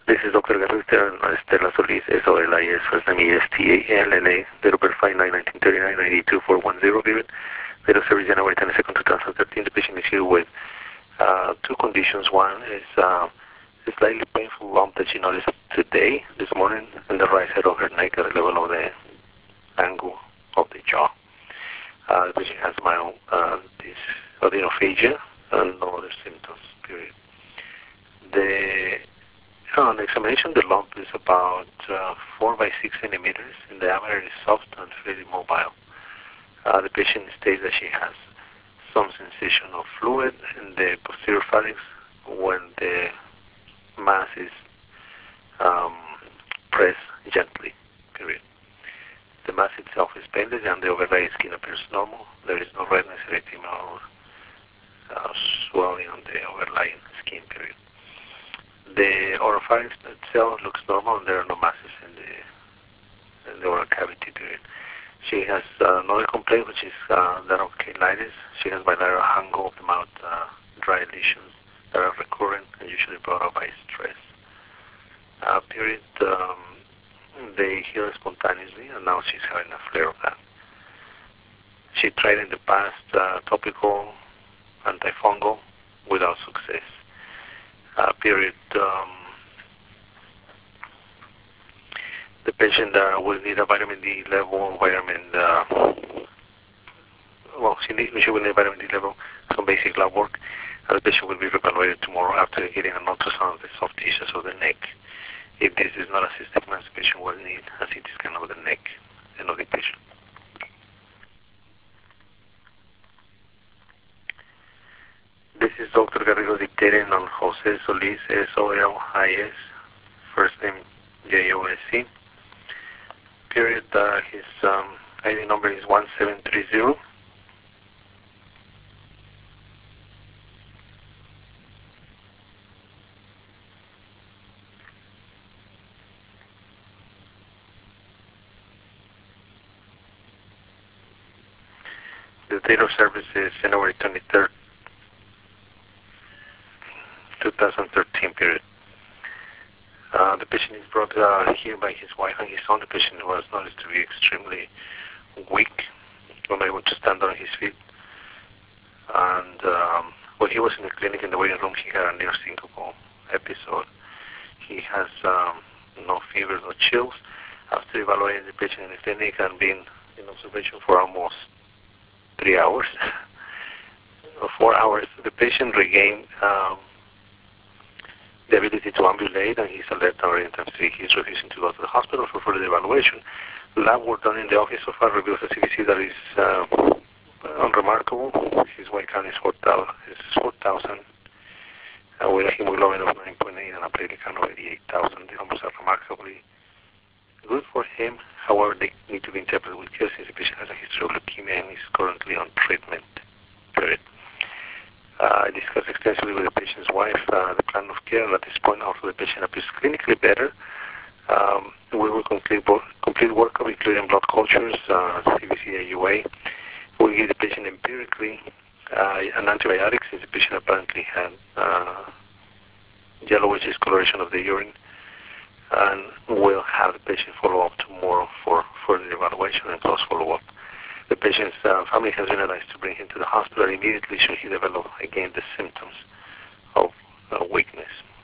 This is Dr. Garrista, Estela Solis, SOLIS, first name ESTALLA, date of birth 5/9/1939, 92410, period. Date of service January 22nd, 2013. The patient is here with two conditions. One is a slightly painful lump that she noticed today, this morning, in the right side of her neck at the level of the angle of the jaw. The patient has mild adenorophagia and no other symptoms, period. On examination, the lump is about 4 by 6 centimeters in diameter. It is soft and fairly mobile. The patient states that she has some sensation of fluid in the posterior phalanx when the mass is pressed gently, period. The mass itself is painless and the overlying skin appears normal. There is no redness, erythema, or swelling on the overlying skin, period. The oropharynx itself looks normal and there are no masses in the oral cavity, period. She has another complaint, which is that of cheilitis. She has bilateral angle of the mouth, dry lesions that are recurrent and usually brought up by stress. Period. They heal spontaneously, and now she's having a flare of that. She tried in the past topical antifungal without success. Period. The patient will need a vitamin D level, she will need vitamin D level, some basic lab work, and the patient will be evaluated tomorrow after getting an ultrasound of the soft tissues of the neck. If this is not a cystic mass, the patient will need a CT scan of the neck and of the patient. This is Dr. Garrido dictating on Jose Solis, SOLIS, first name JOSC. Period. His ID number is 1730. The date of service is January 23rd, 2013, period. The patient is brought here by his wife and his son. The patient was noticed to be extremely weak, unable to stand on his feet. And when he was in the clinic in the waiting room, he had a near syncopal episode. He has no fever, no chills. After evaluating the patient in the clinic and being in observation for almost 3 hours, or 4 hours, the patient regained the ability to ambulate, and he's alert and oriented. He's refusing to go to the hospital for further evaluation. Lab work done in the office so far reveals a CBC that is unremarkable. His weight count is 4,000, with a hemoglobin of 9.8 and a platelet count of 88,000. The numbers are remarkably good for him. However, they need to be interpreted with care since the patient has a history of leukemia and is currently on treatment, period. I discussed extensively with the patient's wife the plan of care. At this point, although the patient appears clinically better, we will complete workup, including blood cultures, CBC, AUA. We'll give the patient empirically an antibiotic since the patient apparently had yellowish discoloration of the urine, and we'll have the patient follow up tomorrow for further evaluation and close follow-up. The patient's family has been advised to bring him to the hospital immediately should he develop again the symptoms of weakness.